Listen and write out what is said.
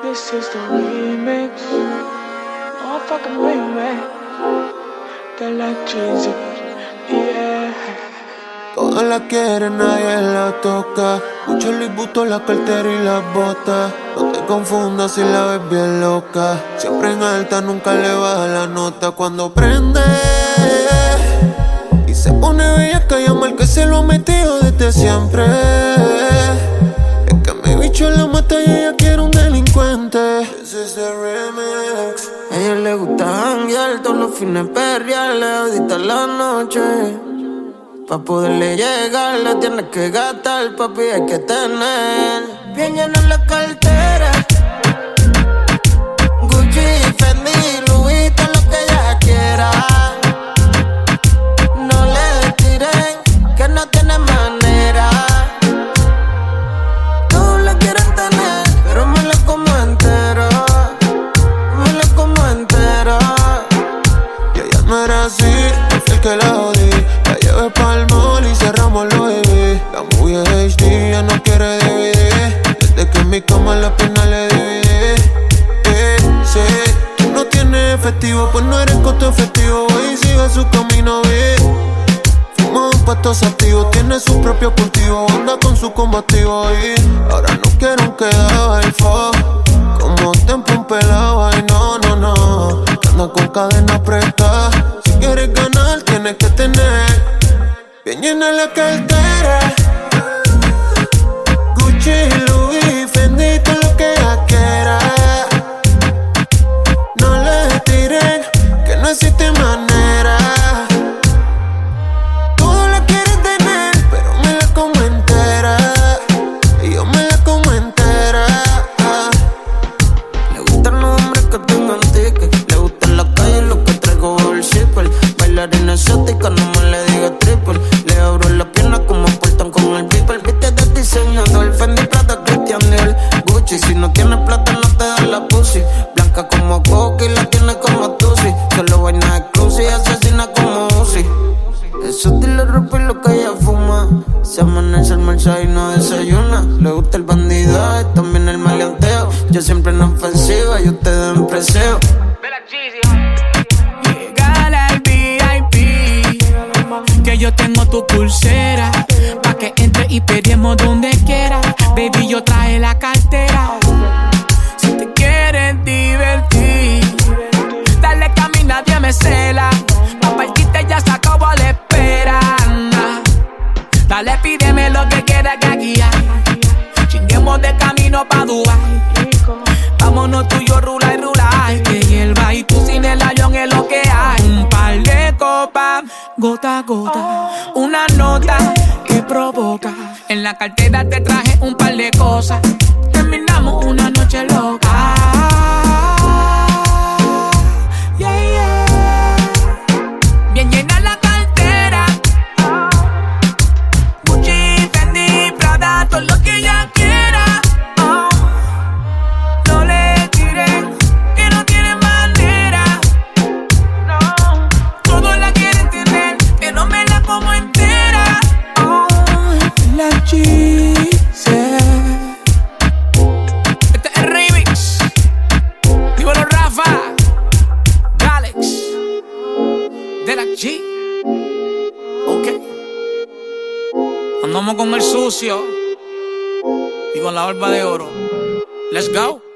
This is the remix. Oh, fucking remix. De la Jeezy. Yeah. Todas la quieren, nadie la toca. Mucho Louis Vuitton, la cartera y las botas. No te confundas si la ves bien loca. Siempre en alta, nunca le baja la nota cuando prende. Y se pone bella que llama el que se lo ha metido desde siempre. Es que mi bicho la mata y ella quiere un delincuente. This is the remix. A ella le gusta janguear todos los fines perrearle, audita la noche. Pa' poderle llegar le tienes que gastar, papi, hay que tener bien llena la cartera. Gucci, Fendi, Louis, todo lo que ella quiera. No le tiren, que no tiene manera. Todos la quieren tener, pero me la como entera. Me la como entera. Y ella no era así, el que la jodí. La llevé pa'l mall y cerramos los EV. La movie es HD, ya no quiere DVD. Desde que en mi cama la pierna le dividí. Sí, tú no tienes efectivo, pues no eres costo efectivo. Y sigue su camino bien. Fuma un pasto activo, tiene su propio cultivo. Anda con su combativo y ahora no quiero quedar el fo. Como tiempo un pelado, ay no, no, no. Que anda con cadena prestada. Si quieres ganar, tienes que tener bien llena la cartera. Gucci, Louis, Fendi, todo lo que ella quiera. No le tiren, que no existe manera. Todo la quieren tener, pero me la como entera. Y yo me la como entera. Le gustan los hombres que tengan ticket. Le gustan la calle, lo que traigo bajo el zipper. Bailarina exótica, no me le diga triple. Le abro la pierna como portan con el piper. Viste de diseñador, Fendi, Prada, Christian Dior, Gucci. Si no tienes plata no te da la pussy. Blanca como Coca y la tiene como Tusi. Solo vaina exclusiva, asesina como Uzi. Eso le rompe lo que ella fuma. Se amanece, almuerza y no desayuna. Le gusta el bandidaje, también el maleanteo. Yo siempre en ofensiva y ustedes en preseo. Llegar al VIP, que yo tengo tu pulsera, pa' que entre y pedimos donde quiera. Baby, yo traje la cartera. Si te quieres divertir, dale que a mí nadie me cela. Pa' partirte ya se acabó la espera. Dale, pídeme lo que quieras que aquí hay. Chinguemos de camino pa' Dubai. Vámonos tú y yo, rula y rula. Que hierba y tú sin el avión es lo que hay. Un par de copas, gota a gota. Una nota que provoca. En la cartera te traje un par de cosas. Terminamos una noche loca. Yeah, yeah. Bien llena la cartera. Gucci, Fendi, Prada, todo lo que ella quiera. No le tiren, que no tiene manera. No, todos la quieren tener, pero me la como entera. La Jeezy. Este es el remix. Dímelo, Rafa, Alex, de la G. Ok. Andamos con el sucio y con la barba de oro. Let's go.